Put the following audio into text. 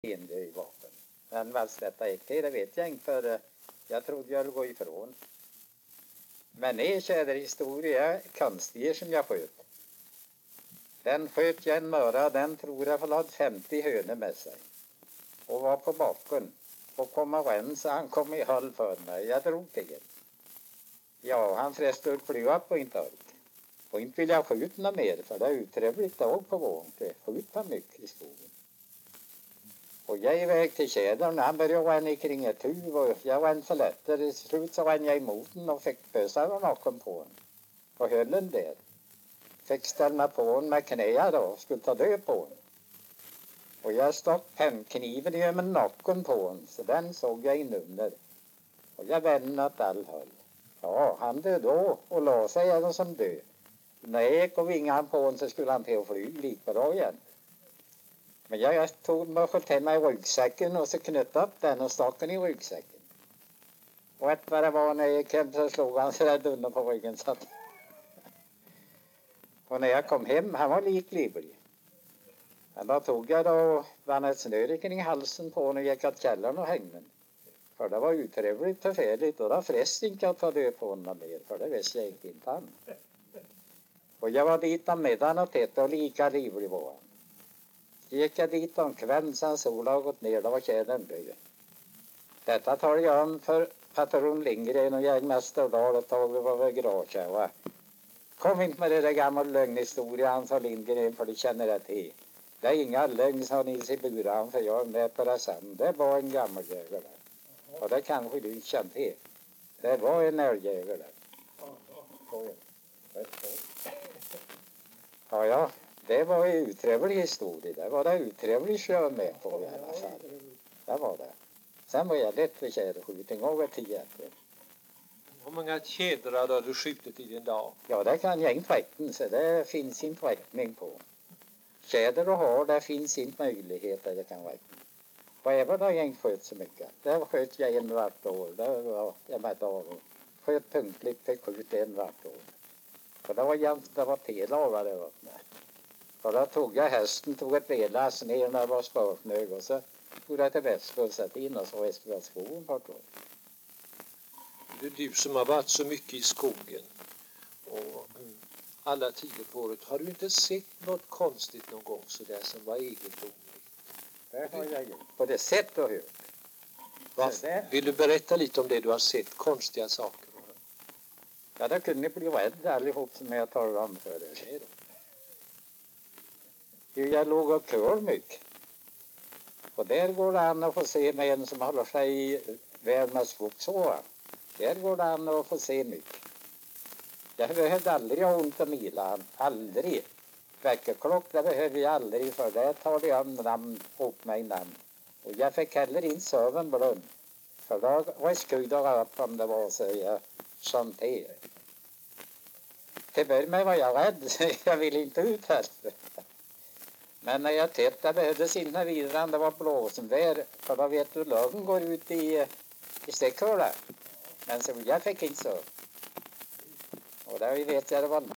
in i vapen. Men vad detta gick till, det vet jag inte, för jag trodde jag skulle gå ifrån. Men en tjäderhistoria konstig som jag sköt. Den sköt jag en möra, den tror jag hade 50 hönor med sig. Och var på backen. Och kom igen så han kom i håll för mig. Jag drog till. Ja, han frestade att flyga på inte allt. Och inte vill jag skjuta något mer, för det är utrevligt dag på våren. Det skjuter mycket i skogen. Och jag är iväg till tjädern, han började ränna kring ett huv och jag rände för lättare. Till slut så rände jag emot den och fick bösa nacken på den. Och höll den där. Fick ställa på den med knäa då, skulle ta död på den. Och jag stoppade pennkniven i med nacken på den, så den såg jag inunder. Och jag vände åt all håll. Ja, han död då och la sig även som död. När jag gick och vingade han på den så skulle han till att flyga lika bra igen. Men jag tog mig och sköt hem i ryggsäcken och så knöt upp den och stack den i ryggsäcken. Och vet vad det var när jag gick hem så slog han så där dunder på ryggen. Så att... Och när jag kom hem, han var liklivlig. Men då tog jag då vann ett snöre kring halsen på honom och gick att källaren och hängde den. För det var utrevligt förfärligt och då frest inte att ta död på honom mer, för det visste jag inte han. Och jag var dit om middagen och tittade och lika livlig var han. Gick jag dit om kvällen sen solen har gått ner, då var tjädern död. Detta tar jag om för patron Lindgren och jägmästare ett tag vi var vid Gråkärva. Kom inte med det där gamla lögnhistorien för Lindgren, för det känner jag till. Det är inga lögn, sa Nils i Buran, för jag är med på det sen. Det var en gammal jägare. Och det kanske du känner till. Det var en älgjägare. Ja. Det var en utrevlig historia. Det var det utrevlig kör med på i alla fall. Det var det. Sen var jag lätt för tjäderskjutning över 10. Hur många tjädrar har du skjutit i din dag? Ja, det kan jag inte räkna, så det finns inte räkning på. Tjäder och har, det finns inte möjligheter det kan räkna. Och även då jag inte sköt så mycket. Där sköt jag en vart år. Där var jag med dag och sköt punktligt fick skjut en vart år. Och det var jämt, det var telagar det var med. Och då tog jag hästen, tog ett vedlass ner när det var spörsnög och så tog jag till Västskål och satt in och så Västskål skogen på ett år. Du som har varit så mycket i skogen och alla tider på året, har du inte sett något konstigt någon gång så där som var egendomligt? Det har jag gjort. På det sätt och hur. Vill du berätta lite om det du har sett, konstiga saker? Ja, det kunde bli rädd allihop som jag talar om för det. Jag låg och kör mycket. Och där går det an att få se med en som håller sig väl med skogsåa. Där går det an att få se mycket. Jag behövde aldrig ha ont om milan. Aldrig. Väckarklock, det behövde jag aldrig, för det tar jag om namn upp mig namn. Och jag fick heller inte söven blund. För då var jag skudad upp om det var så som det. Till början med var jag rädd. Jag ville inte ut här. Men när jag tittade behövdes inte vidare det var blåsenvär. För då vet du, löven går ut i stickhåla. Men så jag fick inte så. Och där vet jag det var